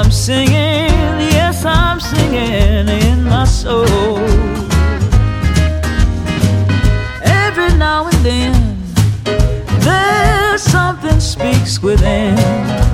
I'm singing, yes, I'm singing in my soul. Every now and then, there's something speaks within.